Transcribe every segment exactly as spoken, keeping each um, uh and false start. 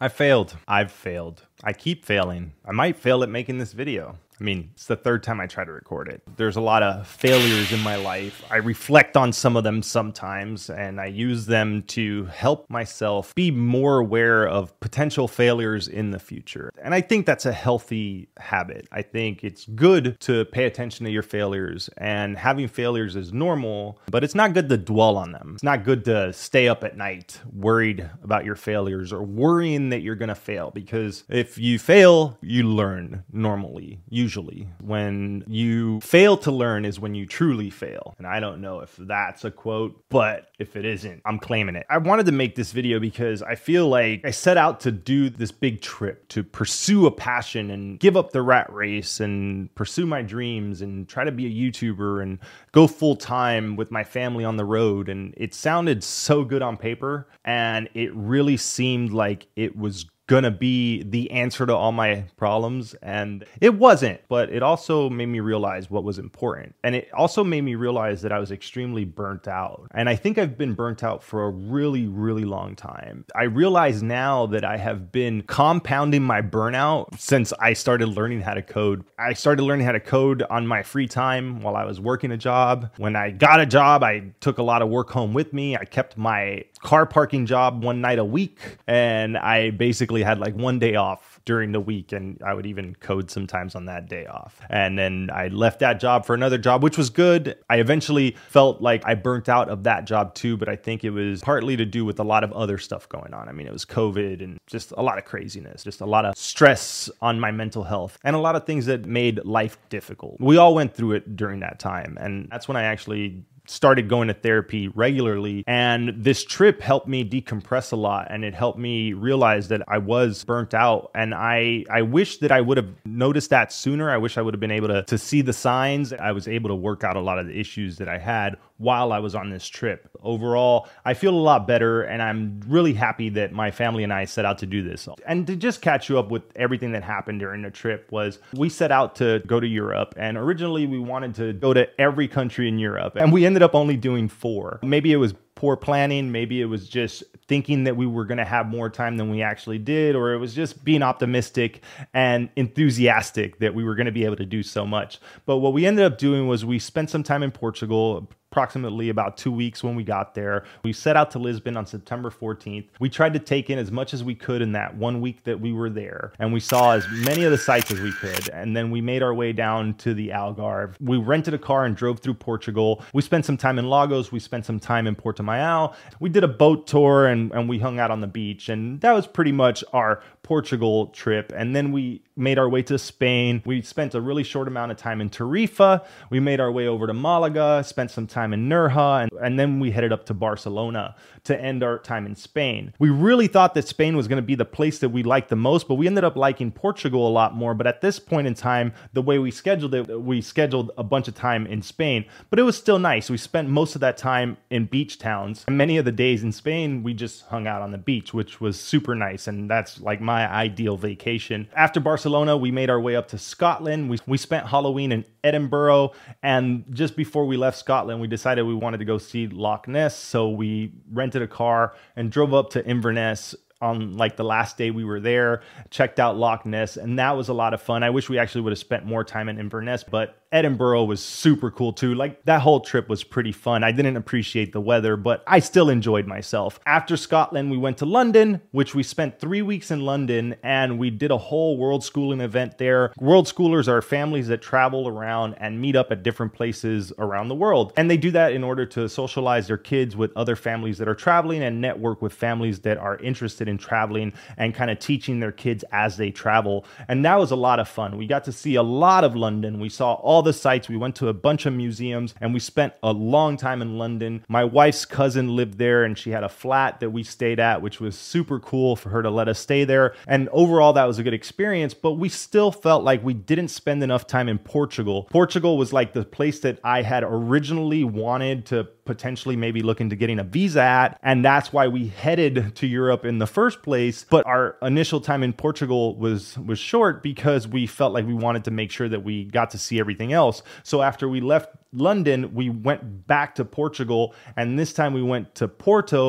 I failed. I've failed. I keep failing. I might fail at making this video. I mean, it's the third time I try to record it. There's a lot of failures in my life. I reflect on some of them sometimes, and I use them to help myself be more aware of potential failures in the future. And I think that's a healthy habit. I think it's good to pay attention to your failures, and having failures is normal, but it's not good to dwell on them. It's not good to stay up at night worried about your failures or worrying that you're going to fail, because if you fail, you learn normally. You Usually, when you fail to learn is when you truly fail. And I don't know if that's a quote, but if it isn't, I'm claiming it. I wanted to make this video because I feel like I set out to do this big trip to pursue a passion and give up the rat race and pursue my dreams and try to be a YouTuber and go full time with my family on the road. And it sounded so good on paper, and it really seemed like it was gonna be the answer to all my problems, and it wasn't. But it also made me realize what was important, and it also made me realize that I was extremely burnt out, and I think I've been burnt out for a really really long time. I realize now that I have been compounding my burnout since I started learning how to code. I started learning how to code on my free time while I was working a job. When I got a job, I took a lot of work home with me. I kept my car parking job one night a week, and I basically had like one day off during the week, and I would even code sometimes on that day off. And then I left that job for another job, which was good. I eventually felt like I burnt out of that job too, but I think it was partly to do with a lot of other stuff going on. I mean, it was COVID and just a lot of craziness, just a lot of stress on my mental health, and a lot of things that made life difficult. We all went through it during that time, and that's when I actually started going to therapy regularly. And this trip helped me decompress a lot, and it helped me realize that I was burnt out. And I, I wish that I would have noticed that sooner. I wish I would have been able to, to see the signs. I was able to work out a lot of the issues that I had while I was on this trip. Overall, I feel a lot better, and I'm really happy that my family and I set out to do this. And to just catch you up with everything that happened during the trip was we set out to go to Europe, and originally we wanted to go to every country in Europe, and we ended up only doing four. Maybe it was poor planning, maybe it was just thinking that we were going to have more time than we actually did, or it was just being optimistic and enthusiastic that we were going to be able to do so much. But what we ended up doing was we spent some time in Portugal, approximately about two weeks when we got there. We set out to Lisbon on September fourteenth. We tried to take in as much as we could in that one week that we were there, and we saw as many of the sites as we could. And then we made our way down to the Algarve. We rented a car and drove through Portugal. We spent some time in Lagos. We spent some time in Portimao. We did a boat tour, and, and we hung out on the beach. And that was pretty much our Portugal trip. And then we made our way to Spain. We spent a really short amount of time in Tarifa. We made our way over to Malaga, spent some time in Nerja, and, and then we headed up to Barcelona to end our time in Spain. We really thought that Spain was going to be the place that we liked the most, but we ended up liking Portugal a lot more. But at this point in time, the way we scheduled it, we scheduled a bunch of time in Spain, but it was still nice. We spent most of that time in beach towns, and many of the days in Spain, we just hung out on the beach, which was super nice, and that's like my ideal vacation. After Barcelona, we made our way up to Scotland. We, we spent Halloween in Edinburgh, and just before we left Scotland, we decided we wanted to go see Loch Ness, so we rented a car and drove up to Inverness on like the last day we were there, checked out Loch Ness, and that was a lot of fun. I wish we actually would have spent more time in Inverness, but Edinburgh was super cool too. Like that whole trip was pretty fun. I didn't appreciate the weather, but I still enjoyed myself. After Scotland, we went to London, which we spent three weeks in London, and we did a whole World Schooling event there. World Schoolers are families that travel around and meet up at different places around the world. And they do that in order to socialize their kids with other families that are traveling and network with families that are interested in traveling and kind of teaching their kids as they travel. And that was a lot of fun. We got to see a lot of London. We saw all the sites. We went to a bunch of museums, and we spent a long time in London. My wife's cousin lived there, and she had a flat that we stayed at, which was super cool for her to let us stay there. And overall, that was a good experience, but we still felt like we didn't spend enough time in Portugal. Portugal was like the place that I had originally wanted to potentially maybe look into getting a visa at, and that's why we headed to Europe in the first place. But our initial time in Portugal was was short because we felt like we wanted to make sure that we got to see everything else. So after we left London, we went back to Portugal, and this time we went to Porto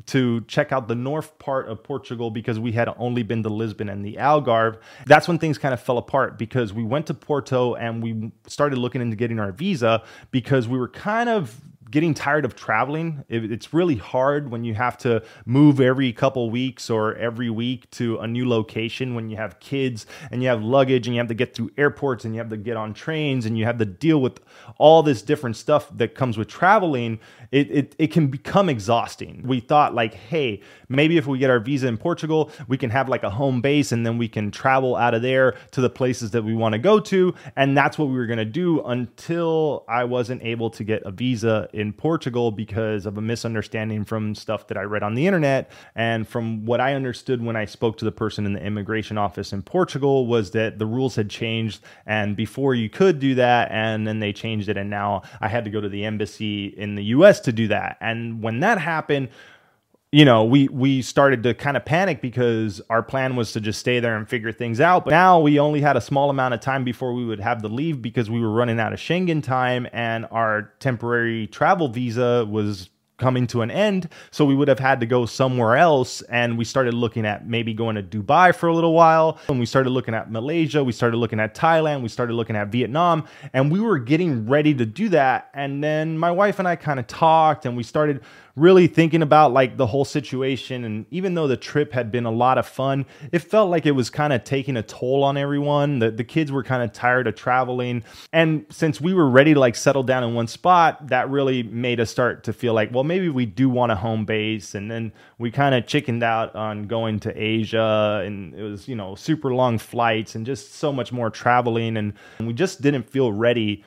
to check out the north part of Portugal because we had only been to Lisbon and the Algarve. That's when things kind of fell apart because we went to Porto and we started looking into getting our visa because we were kind of getting tired of traveling. It's really hard when you have to move every couple weeks or every week to a new location when you have kids and you have luggage and you have to get through airports and you have to get on trains and you have to deal with all this different stuff that comes with traveling. It, it, it can become exhausting. We thought like, hey, maybe if we get our visa in Portugal, we can have like a home base and then we can travel out of there to the places that we want to go to. And that's what we were going to do until I wasn't able to get a visa in Portugal because of a misunderstanding from stuff that I read on the internet. And from what I understood when I spoke to the person in the immigration office in Portugal was that the rules had changed and before you could do that and then they changed it and now I had to go to the embassy in the U S to do that. And when that happened, you know, we we started to kind of panic because our plan was to just stay there and figure things out. But now we only had a small amount of time before we would have to leave because we were running out of Schengen time and our temporary travel visa was coming to an end. So we would have had to go somewhere else. And we started looking at maybe going to Dubai for a little while. And we started looking at Malaysia. We started looking at Thailand. We started looking at Vietnam. And we were getting ready to do that. And then my wife and I kind of talked and we started really thinking about like the whole situation. And even though the trip had been a lot of fun, it felt like it was kind of taking a toll on everyone. The, the kids were kind of tired of traveling. And since we were ready to like settle down in one spot, that really made us start to feel like, well, maybe we do want a home base. And then we kind of chickened out on going to Asia and it was, you know, super long flights and just so much more traveling. And we just didn't feel ready.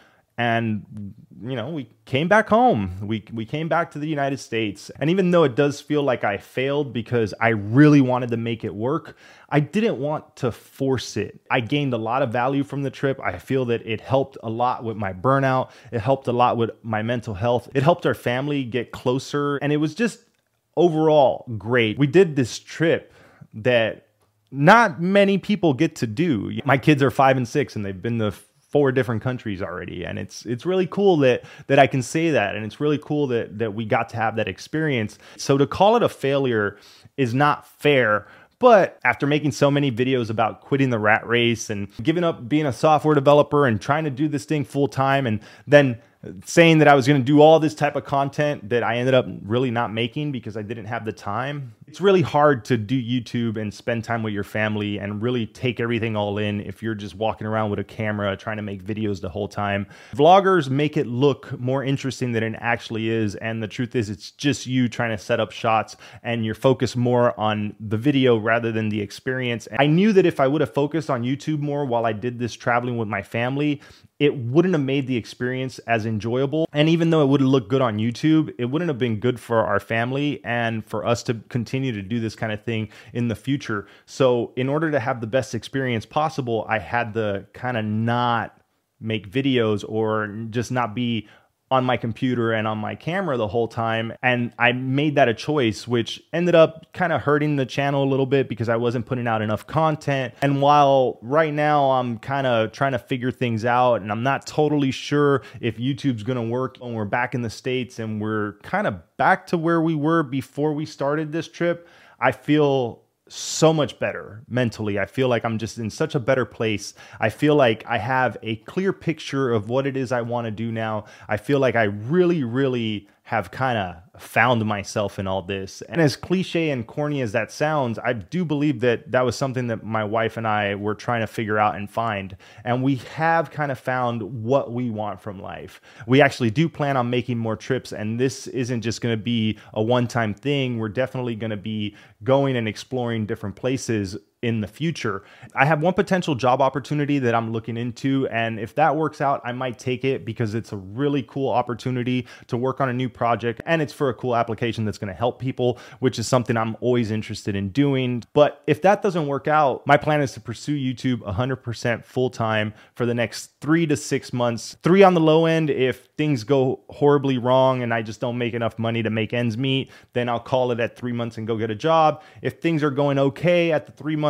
And, you know, we came back home. We we came back to the United States. And even though it does feel like I failed because I really wanted to make it work, I didn't want to force it. I gained a lot of value from the trip. I feel that it helped a lot with my burnout. It helped a lot with my mental health. It helped our family get closer. And it was just overall great. We did this trip that not many people get to do. My kids are five and six and they've been to four different countries already. And it's it's really cool that that I can say that. And it's really cool that that we got to have that experience. So to call it a failure is not fair. But after making so many videos about quitting the rat race and giving up being a software developer and trying to do this thing full time and then saying that I was going to do all this type of content that I ended up really not making because I didn't have the time. It's really hard to do YouTube and spend time with your family and really take everything all in if you're just walking around with a camera trying to make videos the whole time. Vloggers make it look more interesting than it actually is. And the truth is it's just you trying to set up shots and you're focused more on the video rather than the experience. I knew that if I would have focused on YouTube more while I did this traveling with my family, it wouldn't have made the experience as enjoyable. And even though it would have looked good on YouTube, it wouldn't have been good for our family and for us to continue to do this kind of thing in the future. So in order to have the best experience possible, I had to kind of not make videos or just not be on my computer and on my camera the whole time. And I made that a choice, which ended up kind of hurting the channel a little bit because I wasn't putting out enough content. And while right now I'm kind of trying to figure things out and I'm not totally sure if YouTube's going to work when we're back in the States and we're kind of back to where we were before we started this trip, I feel so much better mentally. I feel like I'm just in such a better place. I feel like I have a clear picture of what it is I want to do now. I feel like I really, really have kind of found myself in all this. And as cliche and corny as that sounds, I do believe that that was something that my wife and I were trying to figure out and find. And we have kind of found what we want from life. We actually do plan on making more trips, and this isn't just going to be a one-time thing. We're definitely going to be going and exploring different places in the future. I have one potential job opportunity that I'm looking into, and if that works out, I might take it because it's a really cool opportunity to work on a new project, and it's for a cool application that's going to help people, which is something I'm always interested in doing. But if that doesn't work out, my plan is to pursue YouTube one hundred percent full-time for the next three to six months. Three on the low end if things go horribly wrong and I just don't make enough money to make ends meet, then I'll call it at three months and go get a job. If things are going okay at the three months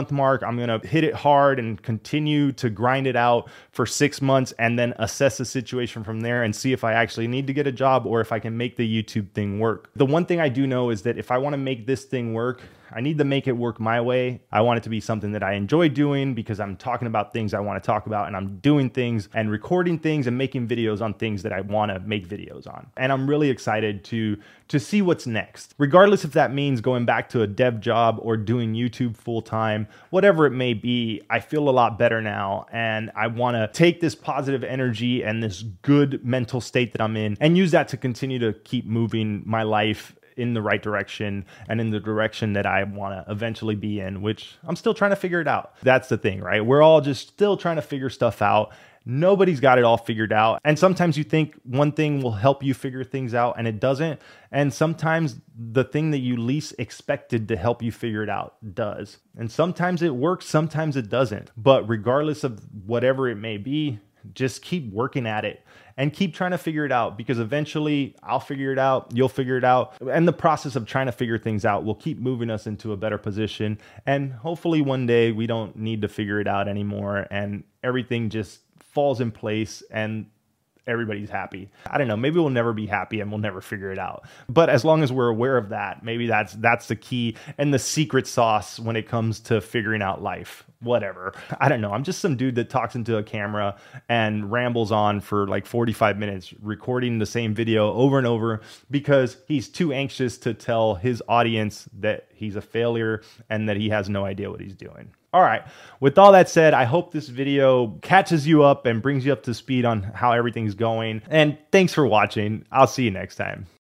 month mark, I'm going to hit it hard and continue to grind it out for six months and then assess the situation from there and see if I actually need to get a job or if I can make the YouTube thing work. The one thing I do know is that if I want to make this thing work, I need to make it work my way. I want it to be something that I enjoy doing because I'm talking about things I want to talk about, and I'm doing things and recording things and making videos on things that I want to make videos on. And I'm really excited to to see what's next. Regardless if that means going back to a dev job or doing YouTube full time, whatever it may be, I feel a lot better now, and I want to take this positive energy and this good mental state that I'm in and use that to continue to keep moving my life in the right direction and in the direction that I want to eventually be in, which I'm still trying to figure it out. That's the thing, right? We're all just still trying to figure stuff out. Nobody's got it all figured out. And sometimes you think one thing will help you figure things out and it doesn't. And sometimes the thing that you least expected to help you figure it out does. And sometimes it works, sometimes it doesn't. But regardless of whatever it may be, just keep working at it and keep trying to figure it out, because eventually I'll figure it out, you'll figure it out. And the process of trying to figure things out will keep moving us into a better position. And hopefully one day we don't need to figure it out anymore and everything just falls in place and everybody's happy. I don't know, maybe we'll never be happy and we'll never figure it out. But as long as we're aware of that, maybe that's that's the key and the secret sauce when it comes to figuring out life. Whatever. I don't know. I'm just some dude that talks into a camera and rambles on for like forty-five minutes, recording the same video over and over because he's too anxious to tell his audience that he's a failure and that he has no idea what he's doing. All right. With all that said, I hope this video catches you up and brings you up to speed on how everything's going. And thanks for watching. I'll see you next time.